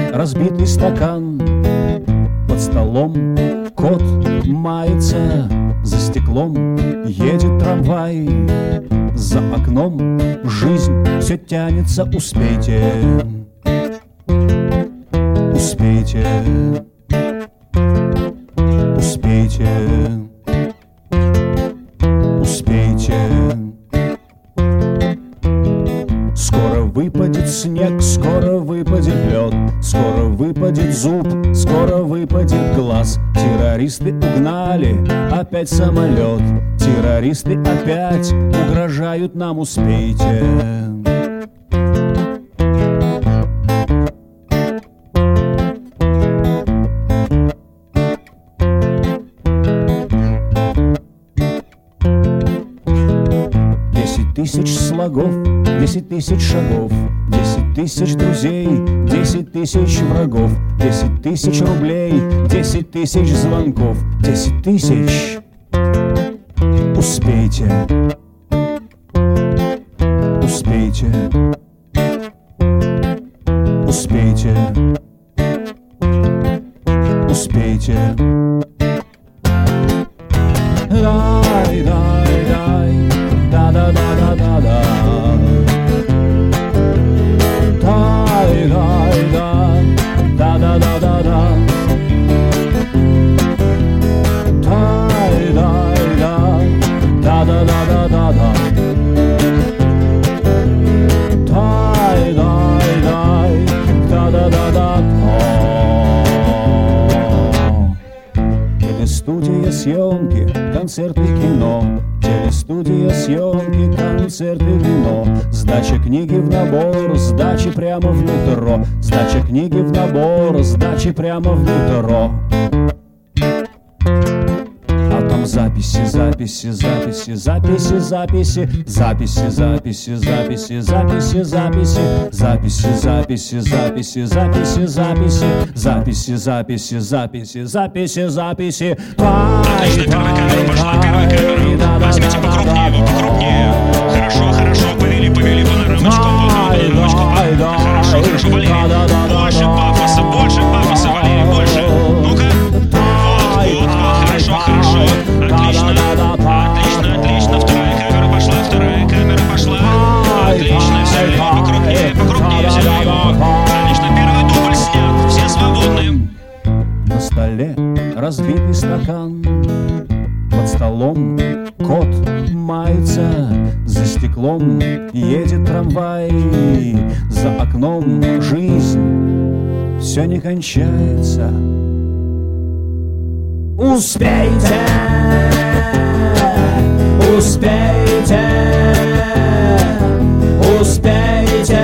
разбитый стакан. Под столом кот мается, за стеклом едет трамвай. За окном жизнь все тянется, успейте, успейте, успейте, успейте. Скоро выпадет снег, скоро выпадет лед, скоро выпадет зуб, скоро выпадет глаз. Террористы угнали опять самолет, террористы опять угрожают нам, успейте. 10 000 слогов, 10 000 шагов, 10 000 друзей, 10 000 врагов, 10 000 рублей, 10 000 звонков, 10 000. Успейте, успейте, успейте, успейте. Дай, дай, дай, да-да-да-да-да-да. Дай, дай, дай, да-да-да-да-да. Дай, дай, дай, да-да-да-да-да-да. Дай, дай, дай, да-да-да-да-да. Телестудия, съемки, концерты, кино. Телестудия, съемки, концерты, кино. Сдача книги в набор, сдачи прямо в метро. Сдача книги в набор, сдачи прямо в метро. А там записи, записи, записи, записи, записи, записи, записи, записи, записи, записи, записи, записи, записи, записи, записи, записи, записи, записи, записи, записи. Отлично, первая камера пошла, первая камера. Возьмите покрупнее, покрупнее. Хорошо, хорошо, повели, повели панорамочку, панорамочку. Хорошо, хорошо, Валерий. Больше пафоса, Валерий, больше. Ну-ка. Вот, хорошо, хорошо. Отлично, отлично, отлично. Вторая камера пошла. Отлично, взяли его покрупнее взяли его. Отлично, первый дубль снят, все свободны. На столе разбитый стакан, под столом кот мается, за стеклом едет трамвай, за окном жизнь все не кончается. Успейте, успейте, успейте,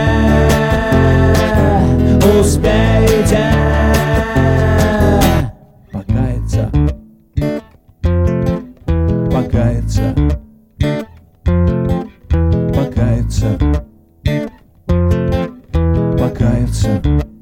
успейте. Покаяться, покаяться, покаяться, покаяться.